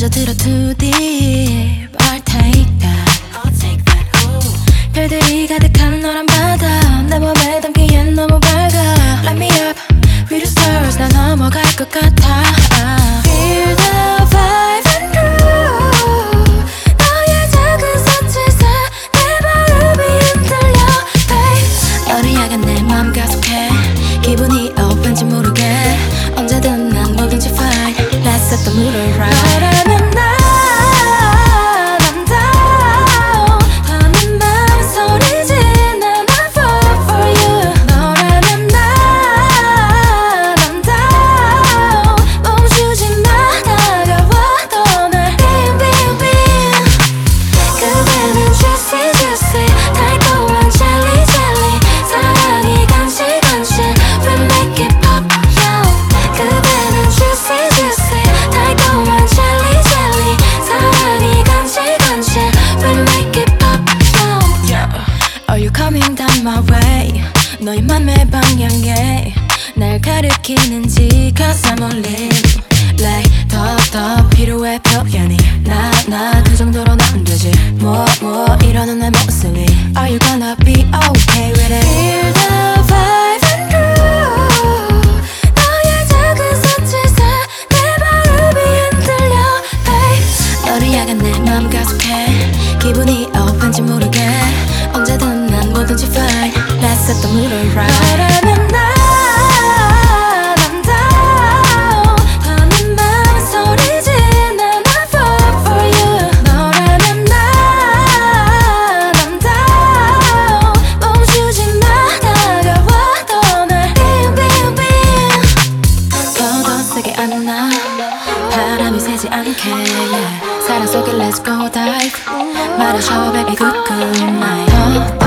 빠져들어 too deep. I'll take that. 별들이 가득한 너란 바다 내 몸에 담기엔 너무 밝아. Light me up with the stars. 나 넘어갈 것 같아. Feel the vibe and groove. 너의 작은 손짓에 내 마음이 흔들려. Babe, 너를 향한 내 맘 가속해. 기분이 왠지 모르게 언제든 난 뭐든지 fine. Let's set the mood right. 너라면 나 남다운 더는 맘 소리지. 난 I fall for you. 너라면 나 남다운 멈추지 마. 다가와도 날 빙빙빙. 그대는 juicy juicy 달콤한 jelly jelly. 사랑이 간질 간질 We make it pop yo. 그대는 juicy juicy 달콤한 jelly jelly. 사랑이 간질 간질 We make it pop yo. Are you coming down my way? 너의 맘의 방향에 날 가리키는지 Cause I'm all in. Like 더 필요해 표현이 나 그 정도로는 안 되지. 뭐 이러는 내 모습이 Are you gonna be okay with it? Feel the vibe and groove. 너의 작은 손짓에 내 마음이 흔들려. Babe, 너를 향한 내 맘 가속해. 기분이 왠지 모르게 언제든 난 뭐든지 fine. Let's set the mood right. 너라면 나 남다운 더는 맘 소리지. 난 I fall for you. 너라면 나 남다운 멈추지 마. 다가와도 날 빙빙빙. 더 세게 안아 바람이 새지 않게 yeah. 사랑 속에 let's go dive. 말해줘 baby good night.